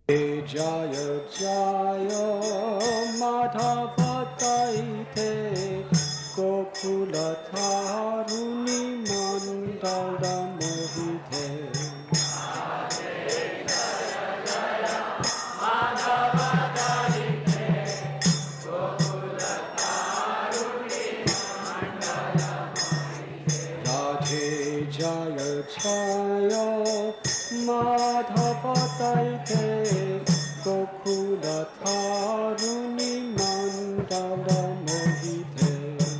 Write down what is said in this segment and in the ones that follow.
जय जय माधव दैते गोकुल थारुणी मंडल मोहिते जय जय माधव दैते गोकुल थारुणी मंडल मोहिते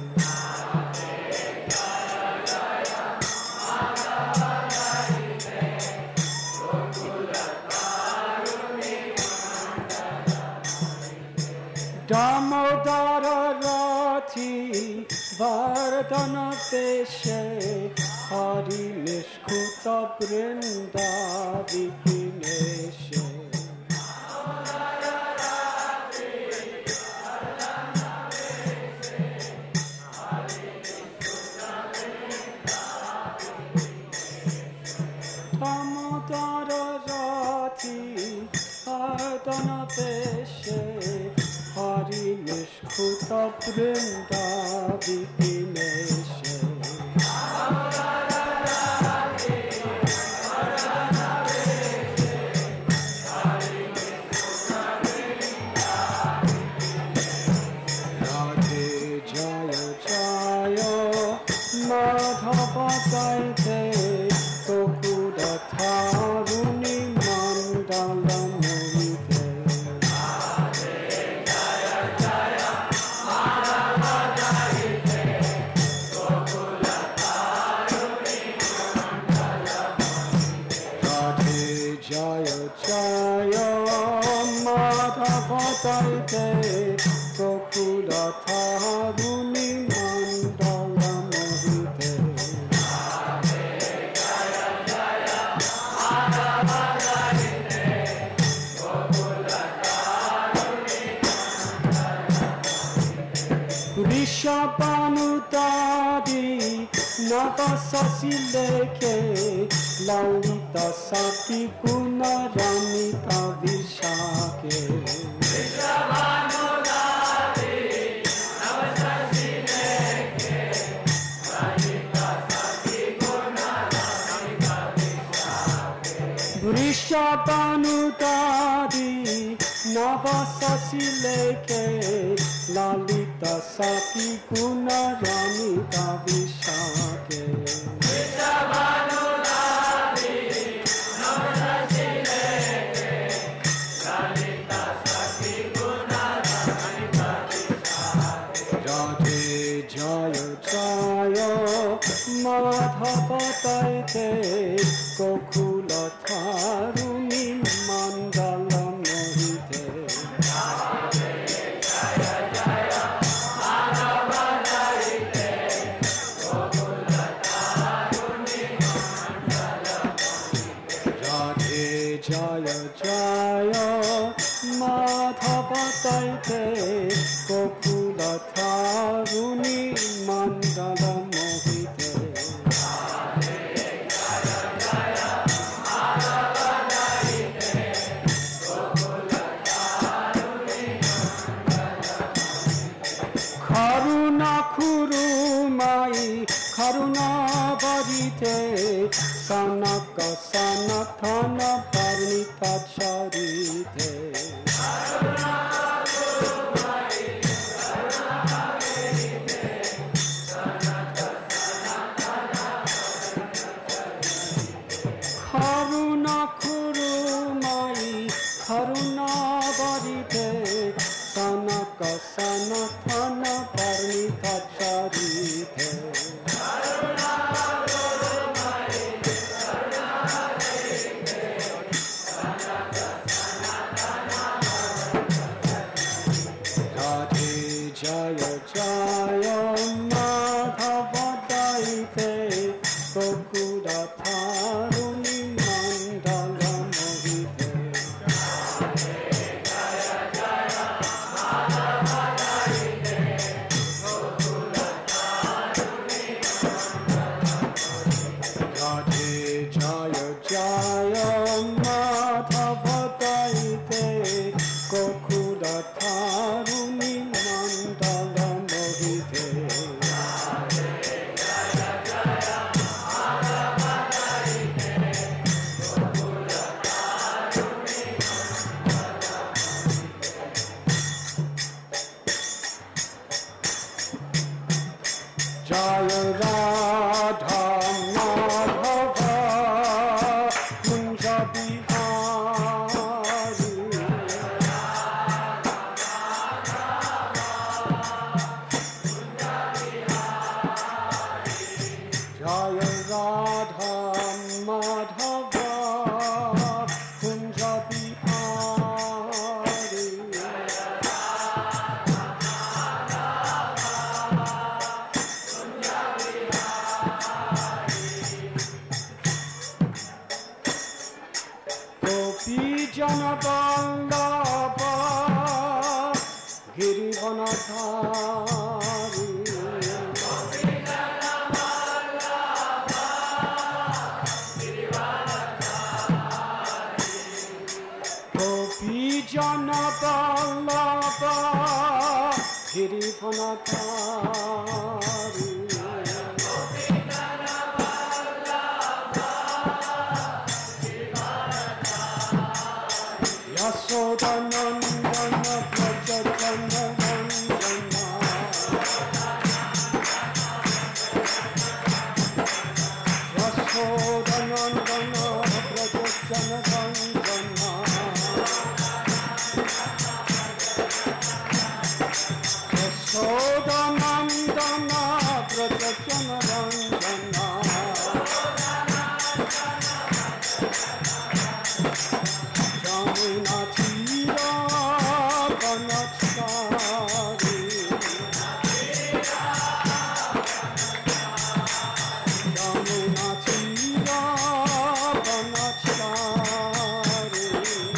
दामोदर रथी वर्धन देशे हरि निष्कुत वृंदा विपिनेशे दामोदर रथी वर्धन देशे हरि निष्कुत वृंदा विपिनेशे माधव दैते गोकुल थारुणी मंडल मोहिते राधे जय जय माधव दैते गोकुल थारुणी मंडल मोहिते ऋषभानुतादि नव शशि लेखे ललित सती गुण रमिता विशाखे ऋषभानुतादि नव शशि लेखे ललित सती गुण रमिता विशाखे राधे जय जय माधव दैते गोकुल थारुणी मंडल मोहिते राधे जय जय माधव दैते गोकुल थारुणी मंडल मोहिते करुणा खुरुमाई करुणा बरिते सनक सनथन परिणित चरिते करुणा खुरुमाई करुणा बरिते सनक सनथन परिणित चरिते राधे जय जय माधव दैते गोकुल थारुणी मंडल मोहिते राधे जय जय माधव दैते Madhava Kunja Bihari Gopi Jana Vallabha Girivanadhari Gopi Jana Vallabha Girivanadhari Yashodanandana Braja Jana Ranjana Yashodanandana Braja Jana Ranjana Yashodanandana Braja Jana Ranjana Jamuna Tira Vanachari Jamuna Tira Vanachari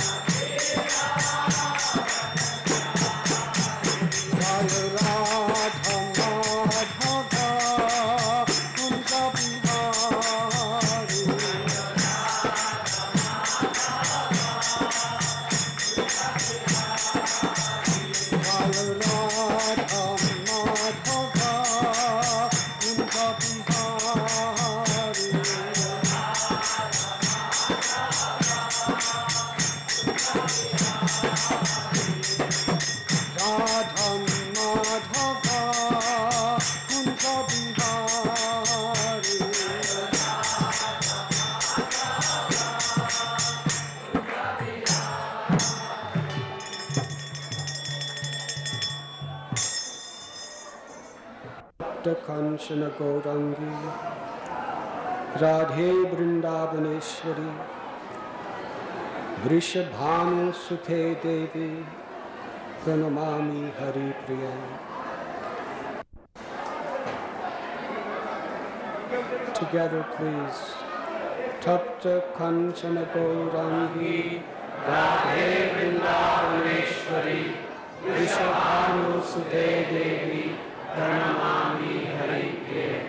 Jaya Radha Madhava Kunja Bihari Jaya Radha Madhava Kunja Bihari Radha Madhava Kunja Bihari Bhakta Kanchana Gaurangi Radhe Vrindavaneshwari Vrishabhanu Sukhe Devi Pranamami Hari Priya. Together please. Tapta Kanchana Gaurangi Radhe Vrindavaneshwari Vrishabhanu Sukhe Devi Pranamami Hari Priya.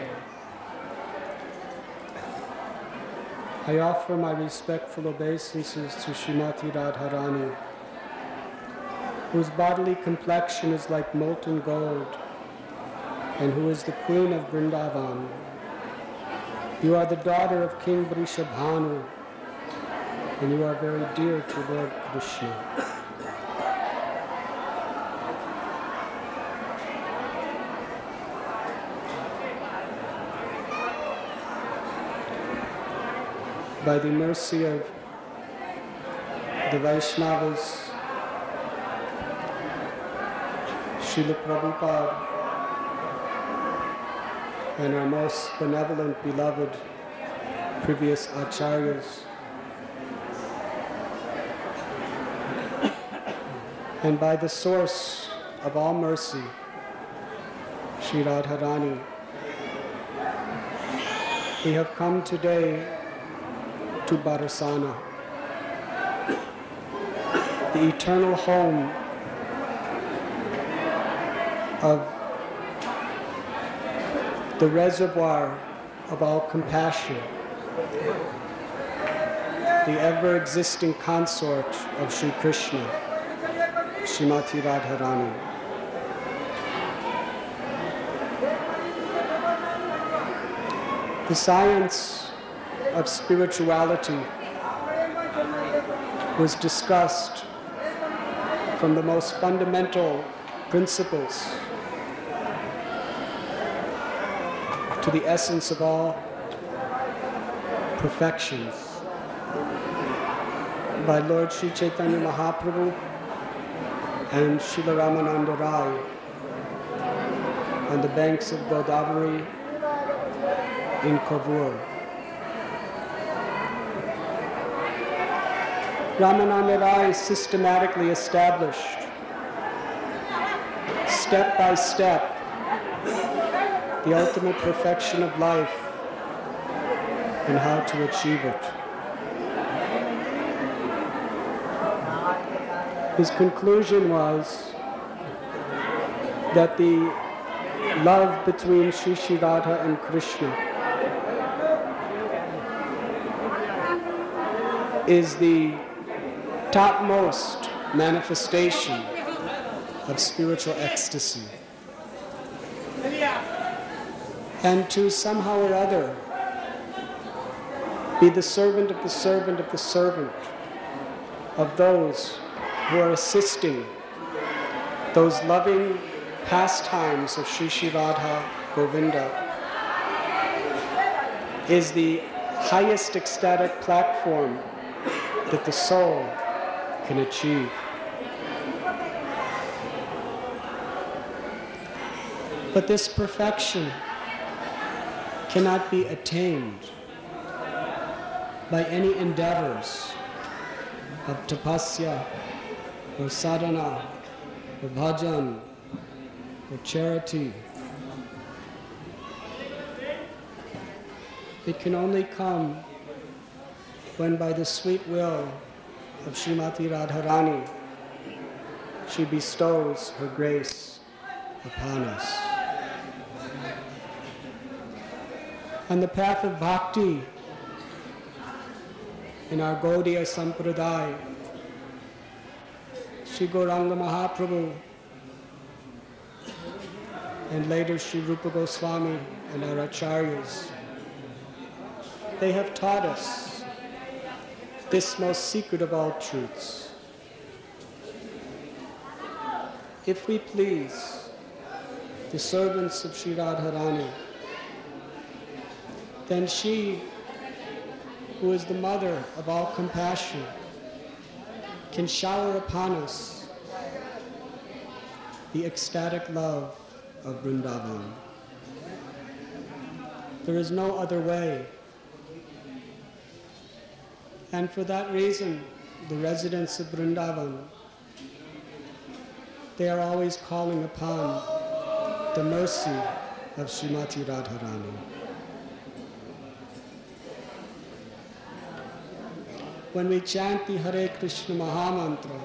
I offer my respectful obeisances to Srimati Radharani, whose bodily complexion is like molten gold, and who is the queen of Vrindavan. You are the daughter of King Vrishabhanu, and you are very dear to Lord Krishna. By the mercy of the Vaishnavas, Srila Prabhupada, and our most benevolent, beloved previous acharyas, and by the source of all mercy, Sri Radharani, we have come today to Barasana, the eternal home of the reservoir of all compassion, the ever-existing consort of Sri Krishna, Srimati Radharani. The science of spirituality was discussed from the most fundamental principles to the essence of all perfections by Lord Sri Chaitanya Mahaprabhu and Srila Ramananda Rai on the banks of Godavari in Kovur. Ramananda Rai systematically established, step by step, the ultimate perfection of life and how to achieve it. His conclusion was that the love between Shri Radha and Krishna is the topmost manifestation of spiritual ecstasy. And to somehow or other be the servant of the servant of the servant of those who are assisting those loving pastimes of Shri Radha Govinda is the highest ecstatic platform that the soul can achieve. But this perfection cannot be attained by any endeavors of tapasya or sadhana or bhajan or charity. It can only come when by the sweet will of Srimati Radharani she bestows her grace upon us. On the path of bhakti in our Gaudiya Sampradaya, Sri Gauranga Mahaprabhu and later Sri Rupa Goswami and our acharyas, they have taught us this most secret of all truths. If we please the servants of Sri Radharani, then she, who is the mother of all compassion, can shower upon us the ecstatic love of Vrindavan. There is no other way. And for that reason, the residents of Vrindavan, they are always calling upon the mercy of Srimati Radharani. When we chant the Hare Krishna Mahamantra,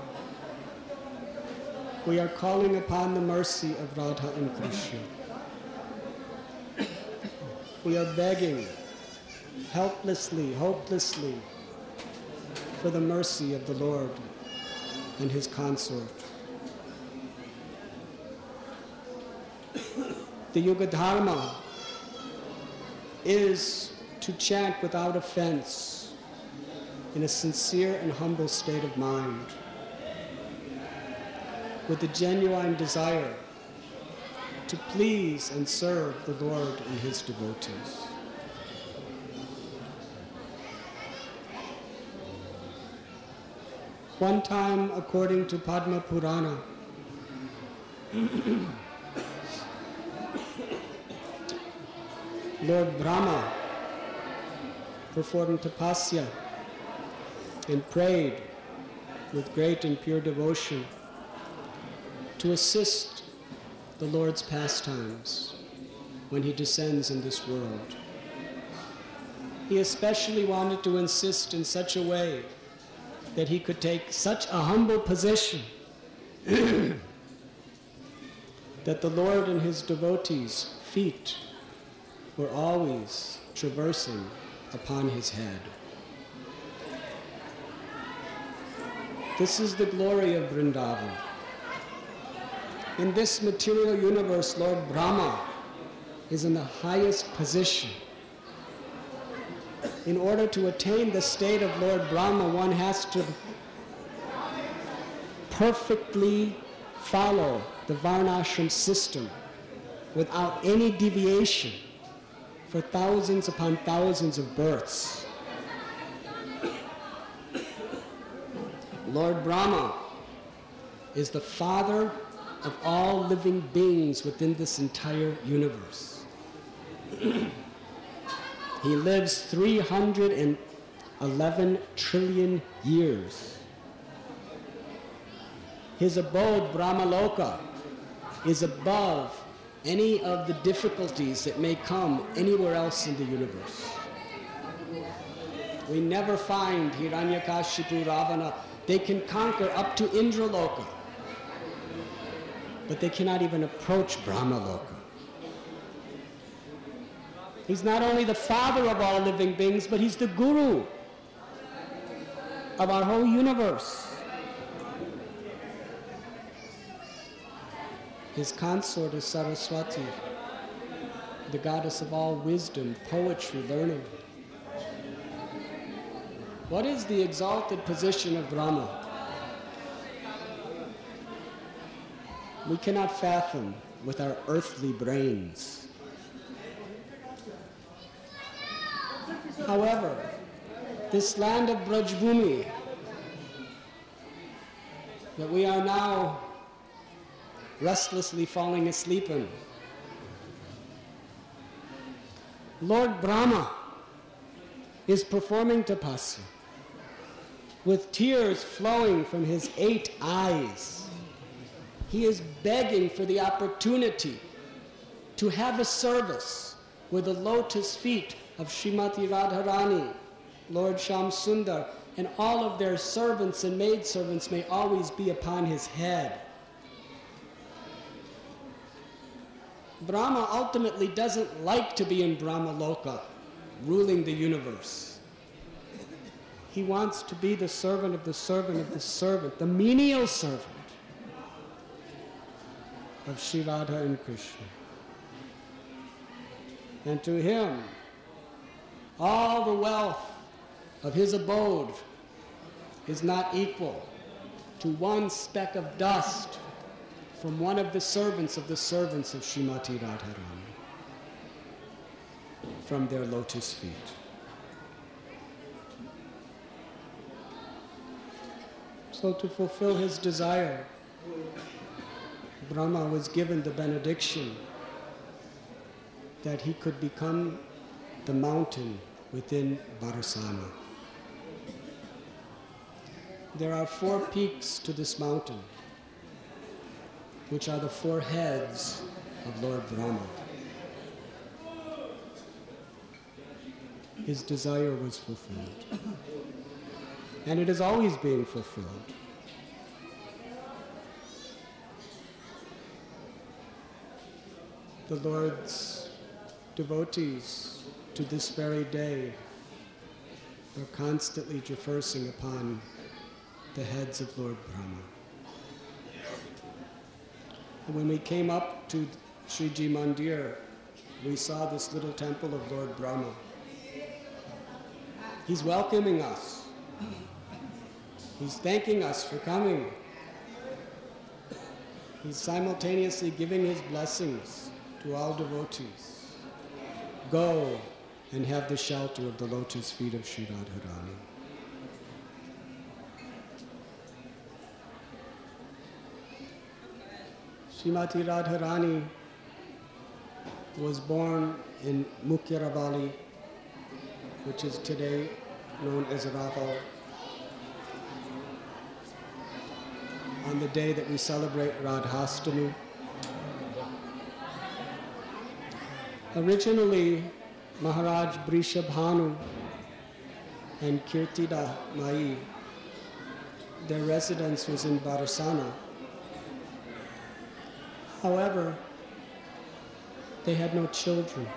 we are calling upon the mercy of Radha and Krishna. We are begging helplessly, hopelessly, for the mercy of the Lord and his consort. The Yuga Dharma is to chant without offense, in a sincere and humble state of mind, with a genuine desire to please and serve the Lord and his devotees. One time, according to Padma Purana, Lord Brahma performed tapasya and prayed with great and pure devotion to assist the Lord's pastimes when he descends in this world. He especially wanted to insist in such a way that he could take such a humble position that the Lord and his devotees' feet were always traversing upon his head. This is the glory of Vrindavan. In this material universe, Lord Brahma is in the highest position. In order to attain the state of Lord Brahma, one has to perfectly follow the Varnashram system without any deviation for thousands upon thousands of births. Lord Brahma is the father of all living beings within this entire universe. He lives 311 trillion years His abode, Brahmaloka, is above any of the difficulties that may come anywhere else in the universe. We never find Hiranyakashipu, Ravana. They can conquer up to Indraloka, but they cannot even approach Brahmaloka. He's not only the father of all living beings, but he's the guru of our whole universe. His consort is Saraswati, the goddess of all wisdom, poetry, learning. What is the exalted position of Brahma? We cannot fathom with our earthly brains. However, this land of Brajbhumi that we are now restlessly falling asleep in, Lord Brahma is performing tapasya with tears flowing from his 8 eyes. He is begging for the opportunity to have a service where the lotus feet of Srimati Radharani, Lord Shamsundar, and all of their servants and maidservants may always be upon his head. Brahma ultimately doesn't like to be in Brahmaloka, ruling the universe. He wants to be the servant of the servant of the servant, the menial servant of Sri Radha and Krishna. And to him, all the wealth of his abode is not equal to one speck of dust from one of the servants of Srimati Radharani, from their lotus feet. So to fulfill his desire, Brahma was given the benediction that he could become the mountain within Barasana. There are 4 peaks to this mountain, which are the 4 heads of Lord Brahma. His desire was fulfilled, and it is always being fulfilled. The Lord's devotees to this very day are constantly traversing upon the heads of Lord Brahma. And when we came up to Sriji Mandir, we saw this little temple of Lord Brahma. He's welcoming us. He's thanking us for coming. He's simultaneously giving his blessings to all devotees. Go and have the shelter of the lotus feet of Sri Radharani. Srimati Radharani was born in Mukhiyaravali, which is today known as Raval, on the day that we celebrate Radhastami. Originally, Maharaj Brishabhanu and Kirtida Mai, their residence was in Barasana. However, they had no children.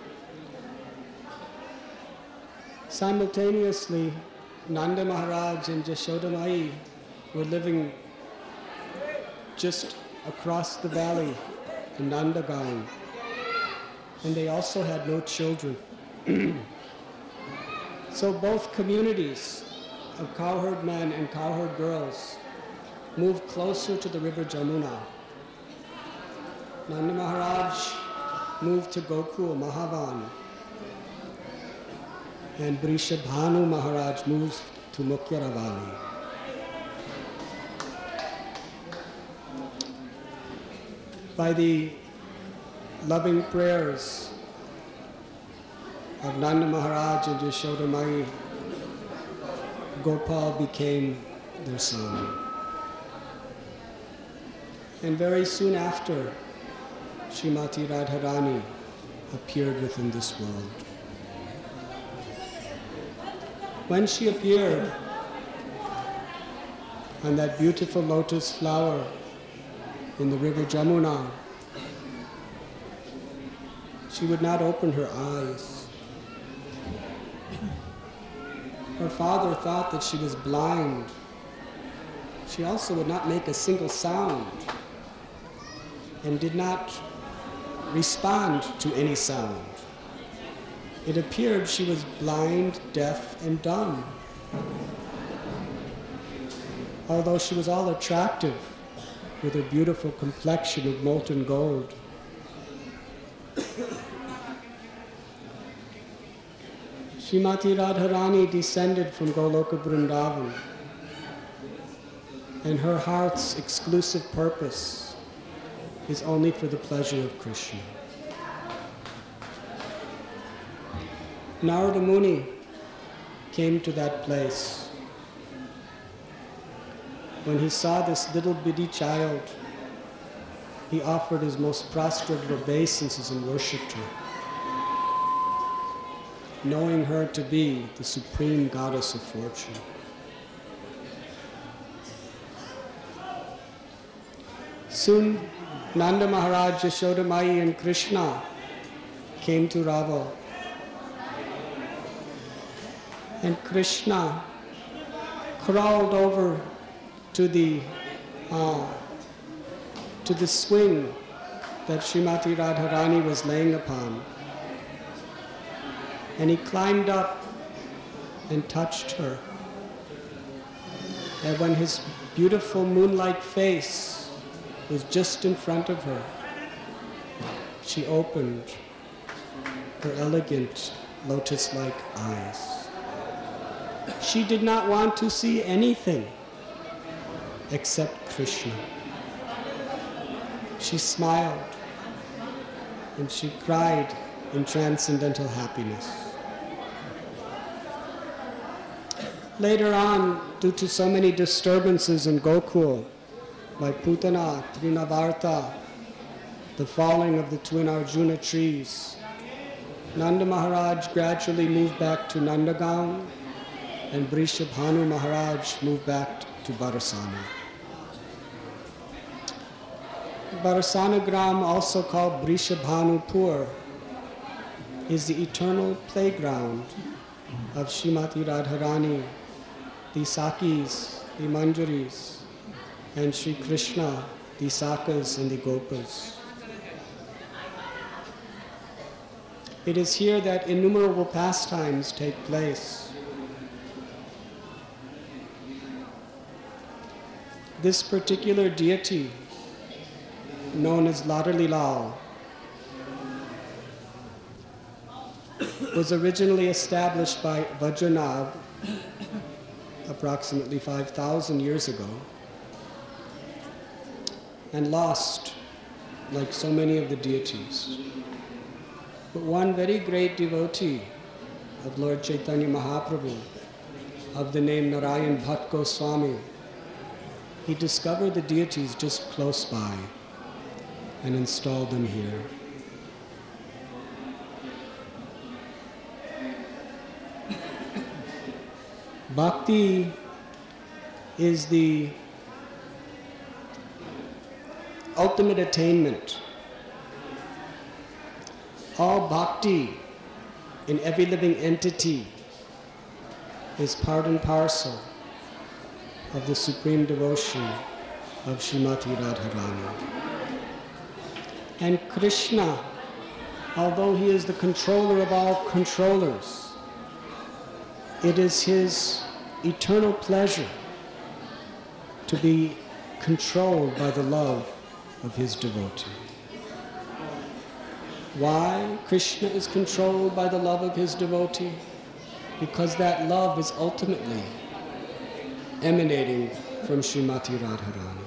Simultaneously, Nanda Maharaj and Jashoda Mai were living just across the valley in Nandagaon, and they also had no children. So both communities of cowherd men and cowherd girls moved closer to the river Jamuna. Nanda Maharaj moved to Gokul, Mahavan, and Brishabhanu Maharaj moved to Mukhiyaravali. By the loving prayers of Nanda Maharaj and Yashoda Mai, Gopal became their son. And very soon after, Srimati Radharani appeared within this world. When she appeared on that beautiful lotus flower in the river Jamuna, she would not open her eyes. Her father thought that she was blind. She also would not make a single sound and did not respond to any sound. It appeared she was blind, deaf, and dumb. Although she was all attractive with her beautiful complexion of molten gold. Srimati Radharani descended from Goloka Vrindavan, and her heart's exclusive purpose is only for the pleasure of Krishna. Narada Muni came to that place. When he saw this little bitty child, he offered his most prostrate obeisances and worshipped her, knowing her to be the supreme goddess of fortune. Soon, Nanda Maharaj, Yashoda Mai, and Krishna came to Raval. And Krishna crawled over to the swing that Srimati Radharani was laying upon. And he climbed up and touched her. And when his beautiful moonlight face was just in front of her, she opened her elegant lotus-like eyes. She did not want to see anything except Krishna. She smiled and she cried in transcendental happiness. Later on, due to so many disturbances in Gokul, like Putana, Trinavarta, the falling of the twin Arjuna trees, Nanda Maharaj gradually moved back to Nandagaon, and Vrishabhanu Maharaj moved back to Barasana. Barasana Gram, also called Vrishabhanupur, is the eternal playground of Srimati Radharani, the Sakis, the Manjaris, and Sri Krishna, the Sakas and the Gopas. It is here that innumerable pastimes take place. This particular deity, known as Ladli Lal, was originally established by Vajranabh approximately 5,000 years ago and lost like so many of the deities. But one very great devotee of Lord Chaitanya Mahaprabhu, of the name Narayan Bhatt Goswami, he discovered the deities just close by and installed them here. Bhakti is the ultimate attainment. All bhakti in every living entity is part and parcel of the supreme devotion of Srimati Radharani. And Krishna, although he is the controller of all controllers, it is his eternal pleasure to be controlled by the love of his devotee. Why Krishna is controlled by the love of his devotee? Because that love is ultimately emanating from Srimati Radharani.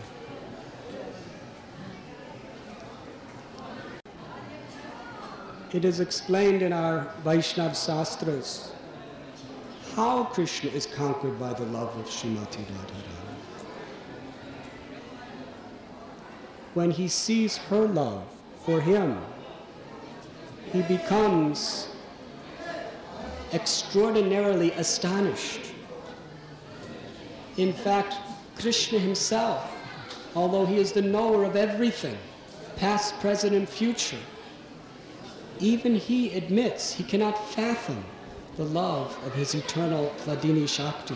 It is explained in our Vaishnava Sastras how Krishna is conquered by the love of Srimati Radharani. when he sees her love for him, he becomes extraordinarily astonished. In fact, Krishna himself, although he is the knower of everything, past, present, and future, even he admits he cannot fathom the love of his eternal Hladini Shakti.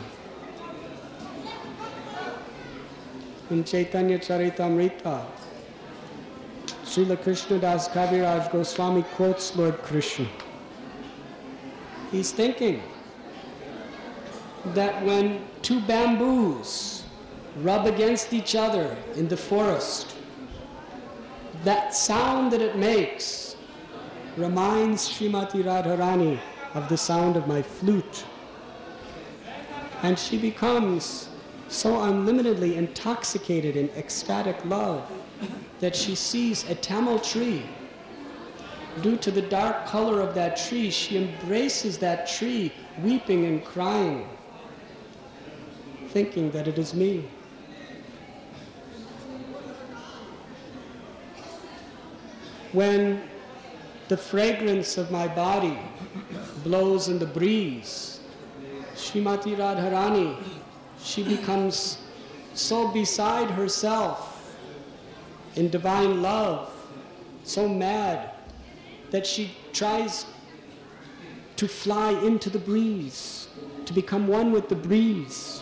In Chaitanya Charitamrita, Srila Krishnadas Kaviraj Goswami quotes Lord Krishna. He's thinking that when two bamboos rub against each other in the forest, that sound that it makes reminds Srimati Radharani of the sound of my flute. And she becomes so unlimitedly intoxicated in ecstatic love that she sees a Tamil tree. Due to the dark color of that tree, she embraces that tree, weeping and crying, thinking that it is me. When the fragrance of my body blows in the breeze, Srimati Radharani, she becomes so beside herself in divine love, so mad, that she tries to fly into the breeze, to become one with the breeze.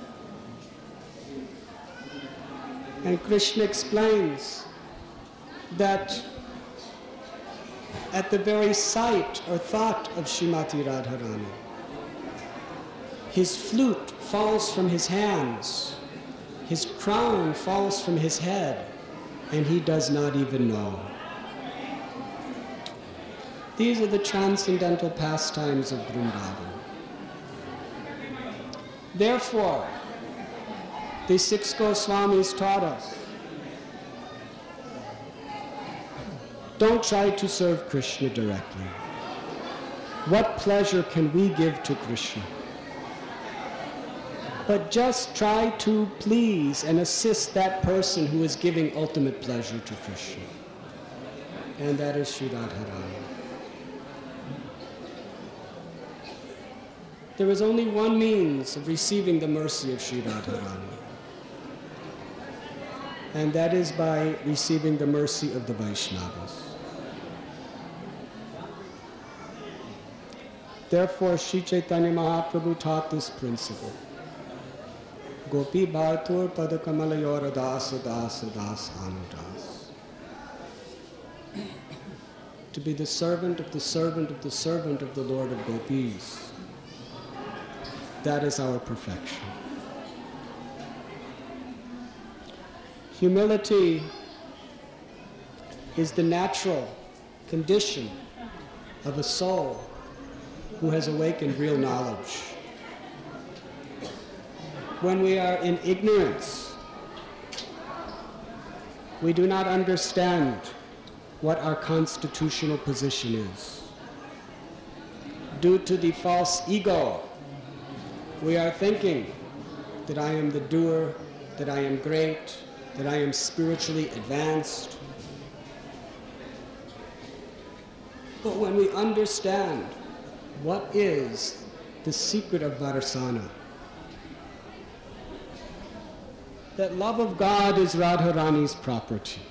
And Krishna explains that at the very sight or thought of Srimati Radharani, his flute falls from his hands, his crown falls from his head, and he does not even know. These are the transcendental pastimes of Vrindavan. Therefore, the six Goswamis taught us, don't try to serve Krishna directly. What pleasure can we give to Krishna? But just try to please and assist that person who is giving ultimate pleasure to Krishna. And that is Sri Radharani. There is only one means of receiving the mercy of Sri Radharani. And that is by receiving the mercy of the Vaishnavas. Therefore, Sri Chaitanya Mahaprabhu taught this principle. Gopi Bhatur Padakamalayora Dasa Dasa Das Anudas. To be the servant of the servant of the servant of the Lord of Gopis. That is our perfection. Humility is the natural condition of a soul who has awakened real knowledge. When we are in ignorance, we do not understand what our constitutional position is. Due to the false ego, we are thinking that I am the doer, that I am great, that I am spiritually advanced. But when we understand what is the secret of Varsana, that love of God is Radharani's property.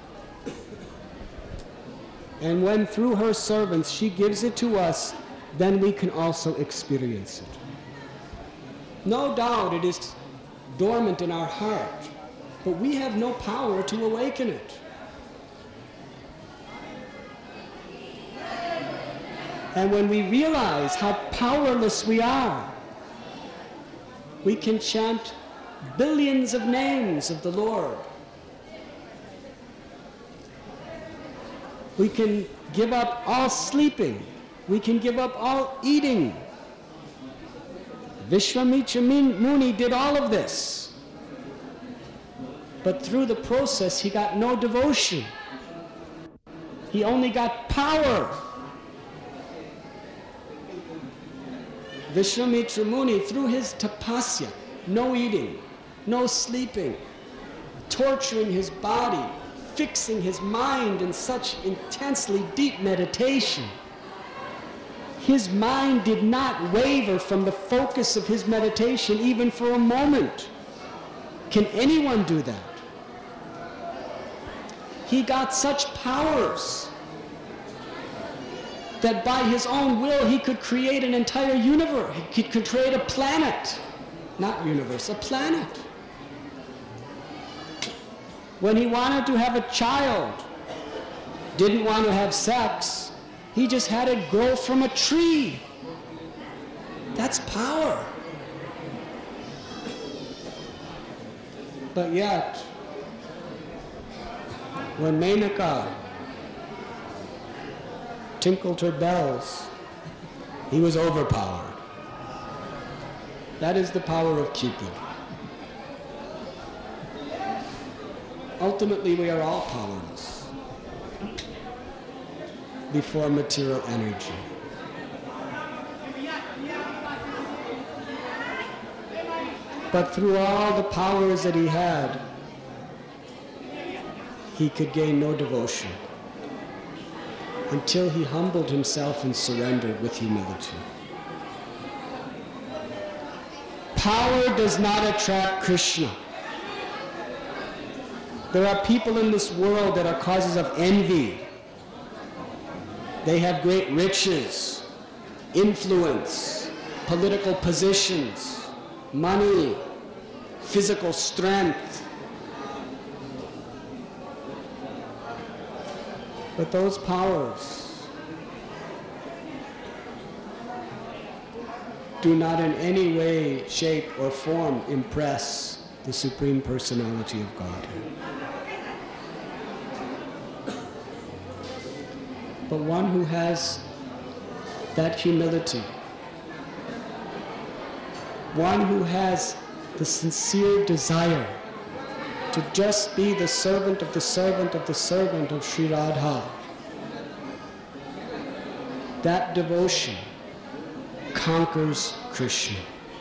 And when through her servants she gives it to us, then we can also experience it. No doubt it is dormant in our heart, but we have no power to awaken it. And when we realize how powerless we are, we can chant billions of names of the Lord. We can give up all sleeping. We can give up all eating. Vishwamitra Muni did all of this. But through the process, he got no devotion. He only got power. Vishwamitra Muni, through his tapasya, no eating, no sleeping, torturing his body fixing his mind in such intensely deep meditation. His mind did not waver from the focus of his meditation even for a moment. Can anyone do that? He got such powers that by his own will he could create an entire universe. He could create a planet. Not universe, a planet. When he wanted to have a child, didn't want to have sex, he just had it grow from a tree. That's power. But yet, when Menaka tinkled her bells, he was overpowered. That is the power of Cupid. Ultimately, we are all powerless before material energy. But through all the powers that he had, he could gain no devotion until he humbled himself and surrendered with humility. Power does not attract Krishna. There are people in this world that are causes of envy. They have great riches, influence, political positions, money, physical strength. But those powers do not in any way, shape, or form impress the Supreme Personality of Godhead. But one who has that humility, one who has the sincere desire to just be the servant of the servant of the servant of Sri Radha, that devotion conquers Krishna.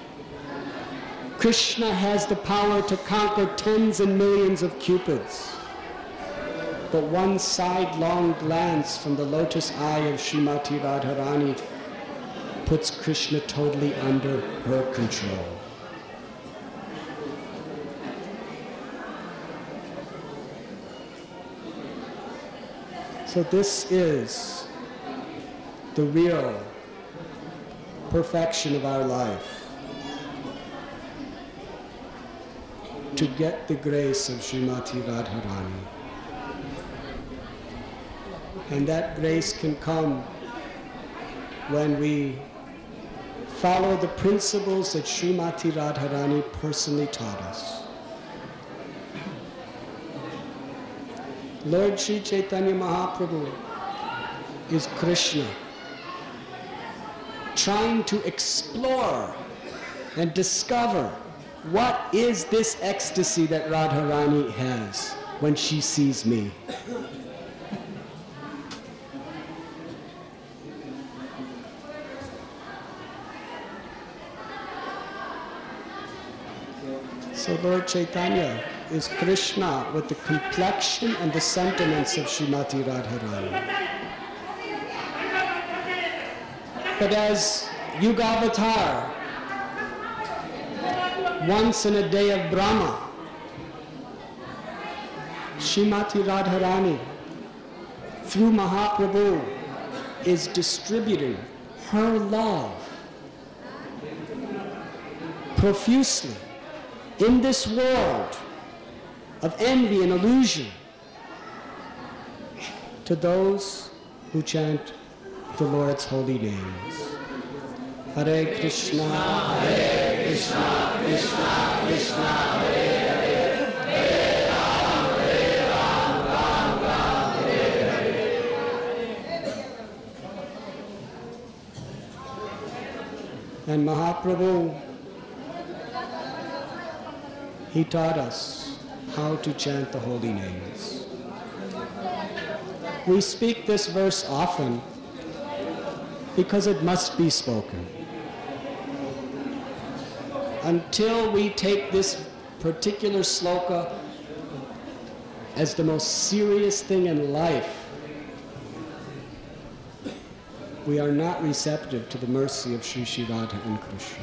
Krishna has the power to conquer tens and millions of cupids. But one sidelong glance from the lotus eye of Srimati Radharani puts Krishna totally under her control. So this is the real perfection of our life. To get the grace of Srimati Radharani. And that grace can come when we follow the principles that Srimati Radharani personally taught us. Lord Sri Chaitanya Mahaprabhu is Krishna, trying to explore and discover what is this ecstasy that Radharani has when she sees me. So Lord Chaitanya is Krishna with the complexion and the sentiments of Srimati Radharani. But as Yugavatar, once in a day of Brahma, Srimati Radharani, through Mahaprabhu, is distributing her love profusely in this world of envy and illusion to those who chant the Lord's holy names. Hare Krishna, Hare Krishna, Krishna Krishna, Hare Hare, Hare Ram, Ram Ram, Hare Hare. And Mahaprabhu, he taught us how to chant the holy names. We speak this verse often because it must be spoken. Until we take this particular sloka as the most serious thing in life, we are not receptive to the mercy of Sri Sri Radha and Krishna.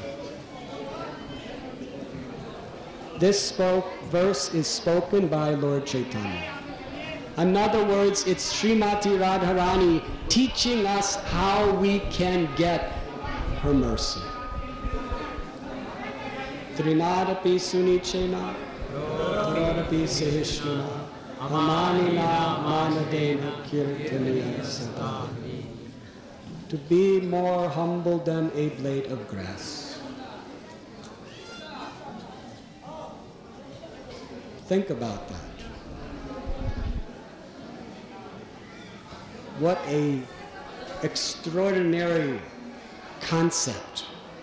This verse is spoken by Lord Chaitanya. In other words, it's Srimati Radharani teaching us how we can get her mercy. Trinadapi sunichena, Trinadapi sahishnuna, Amanina manadena kirtaniya sada. To be more humble than a blade of grass. Think about that. What a extraordinary concept.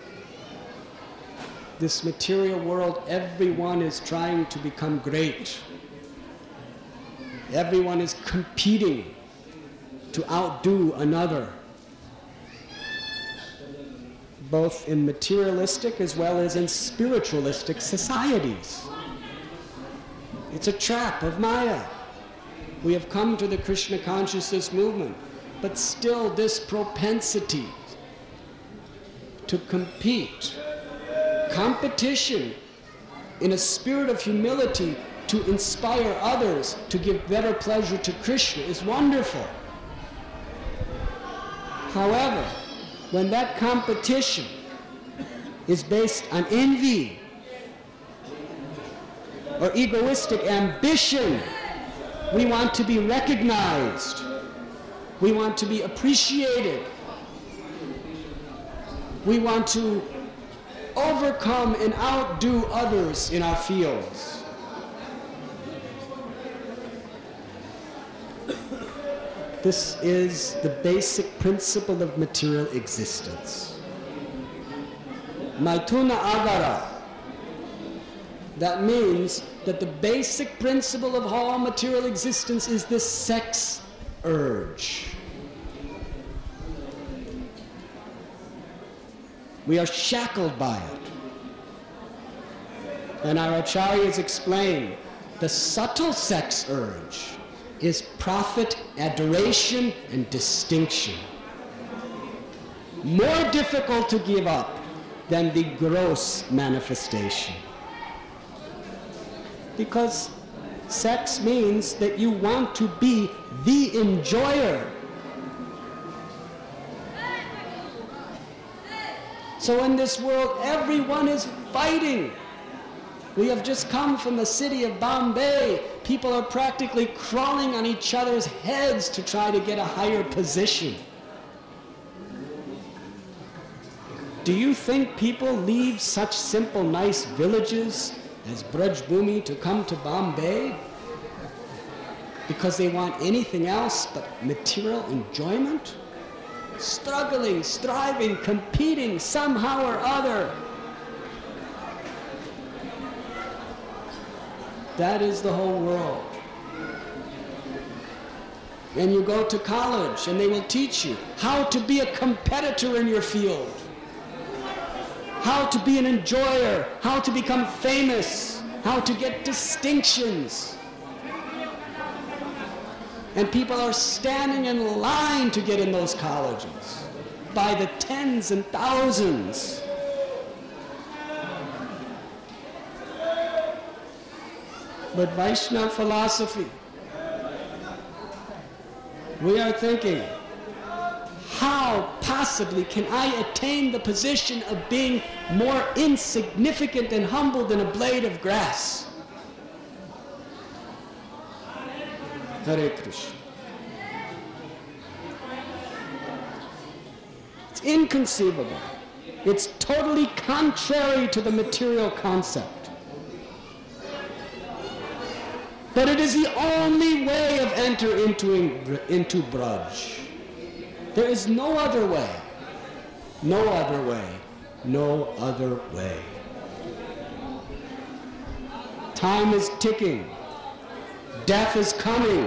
This material world, everyone is trying to become great. Everyone is competing to outdo another, both in materialistic as well as in spiritualistic societies. It's a trap of Maya. We have come to the Krishna consciousness movement, but still this propensity to compete, competition in a spirit of humility to inspire others to give better pleasure to Krishna is wonderful. However, when that competition is based on envy or egoistic ambition, we want to be recognized. We want to be appreciated. We want to overcome and outdo others in our fields. This is the basic principle of material existence. Maituna agara. That means that the basic principle of all material existence is this sex urge. We are shackled by it. And our acharyas explain the subtle sex urge is profit, adoration, and distinction. More difficult to give up than the gross manifestation. Because sex means that you want to be the enjoyer. So in this world, everyone is fighting. We have just come from the city of Bombay. People are practically crawling on each other's heads to try to get a higher position. Do you think people leave such simple, nice villages as Braj Bhumi to come to Bombay because they want anything else but material enjoyment? Struggling, striving, competing somehow or other. That is the whole world. And you go to college and they will teach you how to be a competitor in your field, how to be an enjoyer, how to become famous, how to get distinctions. And people are standing in line to get in those colleges by the tens and thousands. But Vaishnava philosophy, we are thinking, how possibly can I attain the position of being more insignificant and humble than a blade of grass? Hare Krishna. It's inconceivable. It's totally contrary to the material concept. But it is the only way of entering into Braj. There is no other way. No other way. No other way. Time is ticking. Death is coming.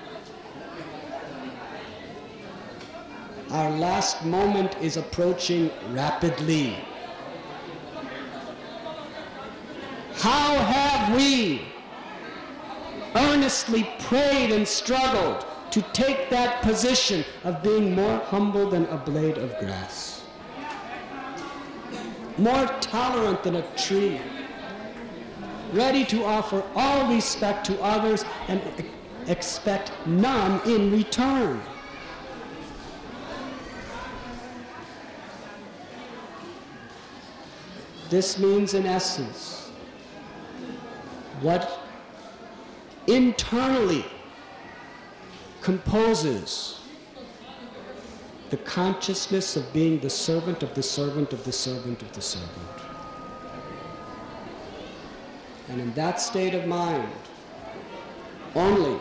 Our last moment is approaching rapidly. How have we earnestly prayed and struggled to take that position of being more humble than a blade of grass, more tolerant than a tree, ready to offer all respect to others and expect none in return. This means, in essence, what internally composes the consciousness of being the servant of the servant of the servant of the servant. And in that state of mind, only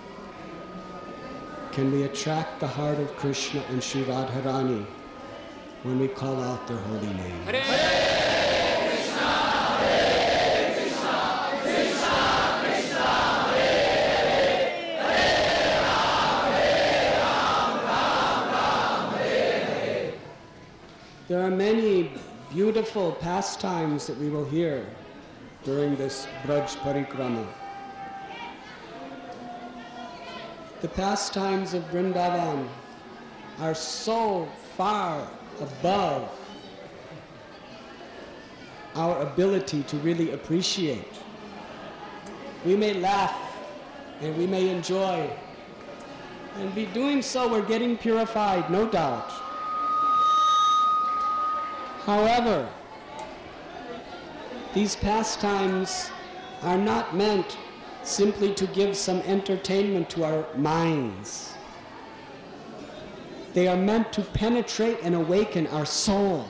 can we attract the heart of Krishna and Sri Radharani when we call out their holy name. Hare Krishna, Hare Krishna, Krishna Krishna, Hare Hare, Hare Ram, Ram Ram, Hare Hare. There are many beautiful pastimes that we will hear during this Braj Parikrama. The pastimes of Vrindavan are so far above our ability to really appreciate. We may laugh and we may enjoy, and by doing so we're getting purified, no doubt. However, these pastimes are not meant simply to give some entertainment to our minds. They are meant to penetrate and awaken our soul.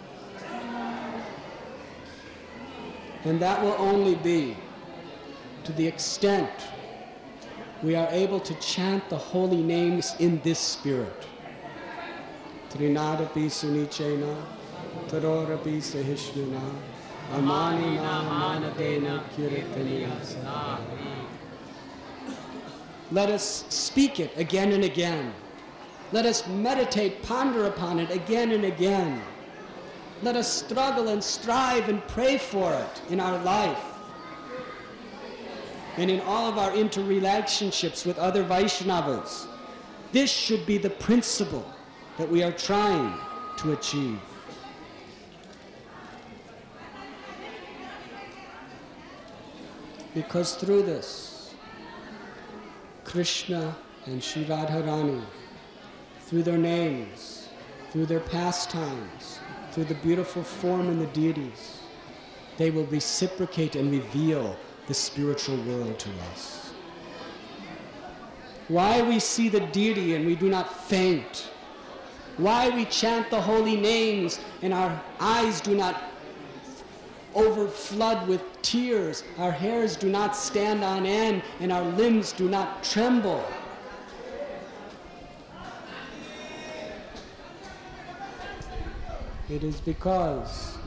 And that will only be to the extent we are able to chant the holy names in this spirit. Trinadapi sunichena, tarorapi sahishnana, amanina manadena kirtaniyasa. Let us speak it again and again. Let us meditate, ponder upon it again and again. Let us struggle and strive and pray for it in our life and in all of our interrelationships with other Vaishnavas. This should be the principle that we are trying to achieve. Because through this, Krishna and Sri Radharani, through their names, through their pastimes, through the beautiful form and the deities, they will reciprocate and reveal the spiritual world to us. Why we see the deity and we do not faint? Why we chant the holy names and our eyes do not overflood with tears, our hairs do not stand on end, and our limbs do not tremble? It is because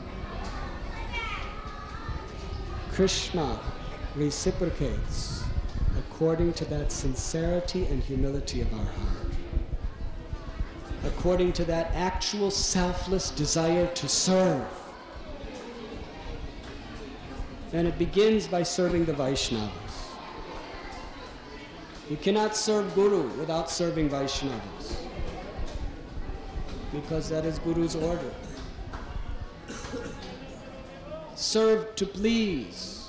Krishna reciprocates according to that sincerity and humility of our heart, according to that actual selfless desire to serve. And it begins by serving the Vaishnavas. You cannot serve Guru without serving Vaishnavas, because that is Guru's order. Serve to please.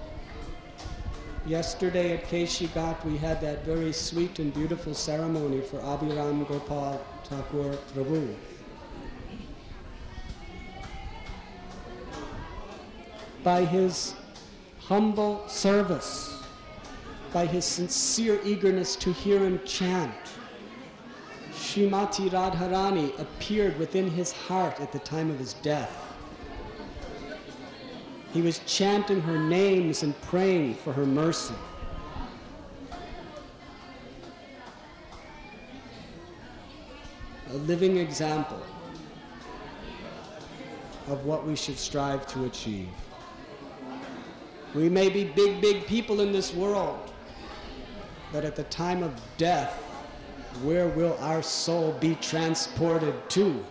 Yesterday at Keshi Ghat we had that very sweet and beautiful ceremony for Abhiram Gopal Thakur Prabhu. By his humble service, by his sincere eagerness to hear him chant, Srimati Radharani appeared within his heart at the time of his death. He was chanting her names and praying for her mercy. A living example of what we should strive to achieve. We may be big people in this world, but at the time of death, where will our soul be transported to?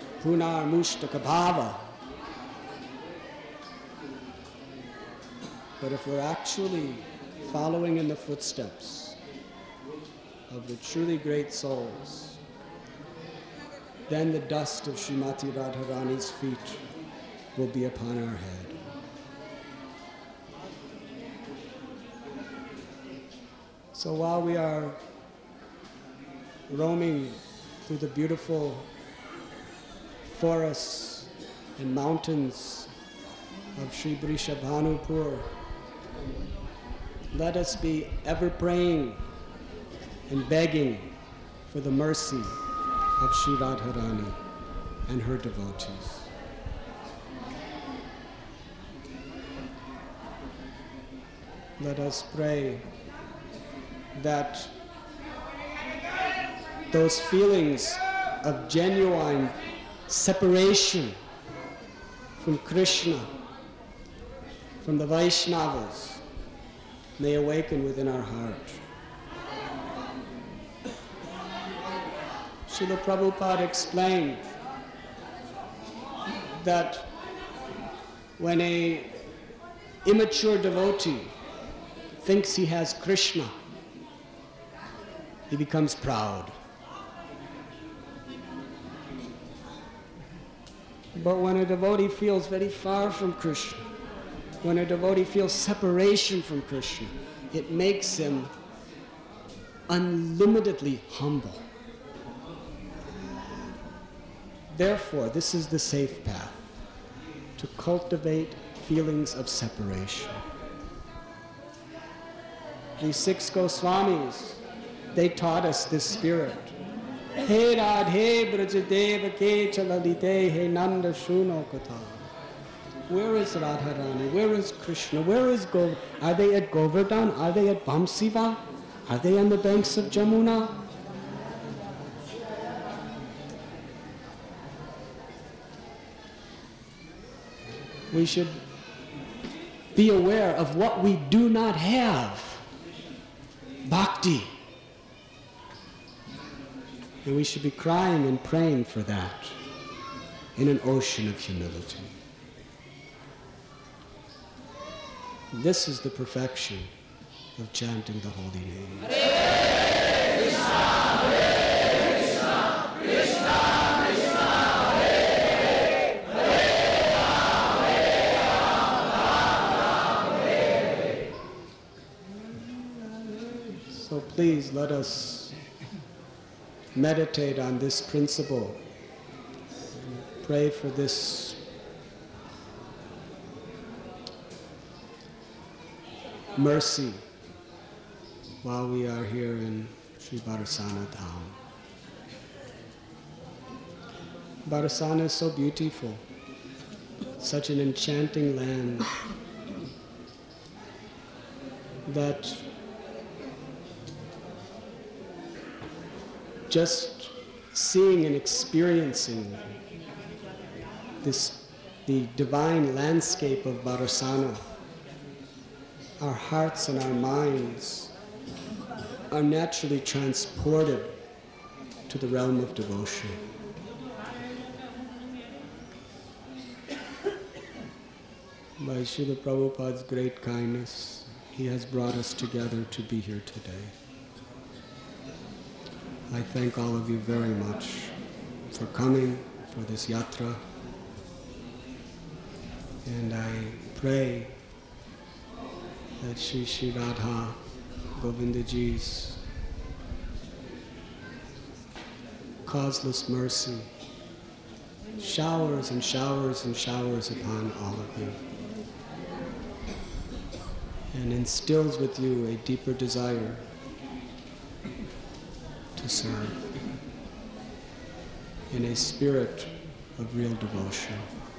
Punar Mushtaka Bhava. But if we're actually following in the footsteps of the truly great souls, then the dust of Srimati Radharani's feet will be upon our head. So while we are roaming through the beautiful forests and mountains of Sri Vrishabhanupur, let us be ever praying and begging for the mercy of Sri Radharani and her devotees. Let us pray that those feelings of genuine separation from Krishna, from the Vaishnavas, may awaken within our heart. Srila Prabhupada explained that when an immature devotee thinks he has Krishna, he becomes proud. But when a devotee feels very far from Krishna, when a devotee feels separation from Krishna, it makes him unlimitedly humble. Therefore, this is the safe path, to cultivate feelings of separation. These 6 Goswamis, they taught us this spirit. He Radhe Brajadev Ke Chalalite He Nanda Shuno Katha. Where is Radharani? Where is Krishna? Where is Govardhan? Are they at Govardhan? Are they at Vamsiva? Are they on the banks of Jamuna? We should be aware of what we do not have. Bhakti. And we should be crying and praying for that in an ocean of humility. This is the perfection of chanting the holy name. Hare Krishna, Hare Krishna, Krishna Krishna, Hare Hare, Hare Rama, Hare Rama. So please let us meditate on this principle. Pray for this mercy while we are here in Sri Barasana Dham. Barasana is so beautiful, such an enchanting land that just seeing and experiencing the divine landscape of Barasana, our hearts and our minds are naturally transported to the realm of devotion. By Srila Prabhupada's great kindness, he has brought us together to be here today. I thank all of you very much for coming for this yatra, and I pray that Shri Radha Govindaji's causeless mercy showers and showers and showers upon all of you, and instills with you a deeper desire to serve in a spirit of real devotion.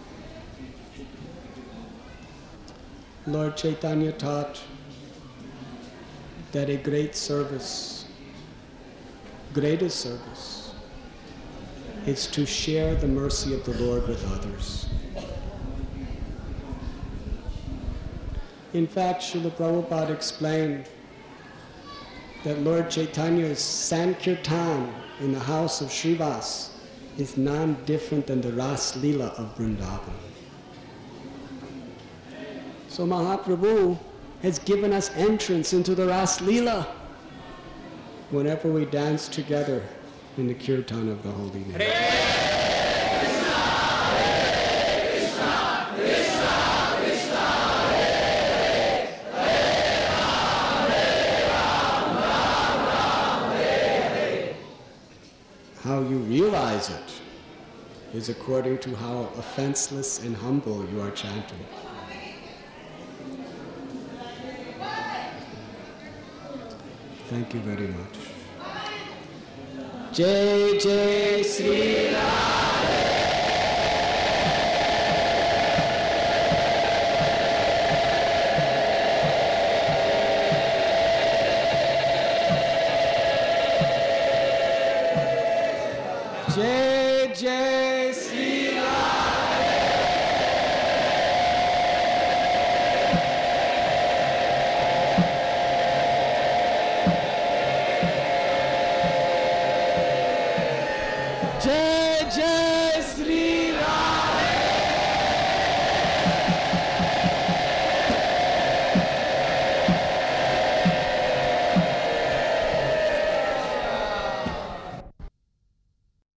Lord Chaitanya taught that a great service, greatest service, is to share the mercy of the Lord with others. In fact, Srila Prabhupada explained that Lord Chaitanya's Sankirtan in the house of Srivas is non-different than the Ras Lila of Vrindavan. So Mahaprabhu has given us entrance into the Ras Leela whenever we dance together in the kirtan of the holy name. How you realize it is according to how offenseless and humble you are chanting. Thank you very much. Jai Jai Sri Radhe.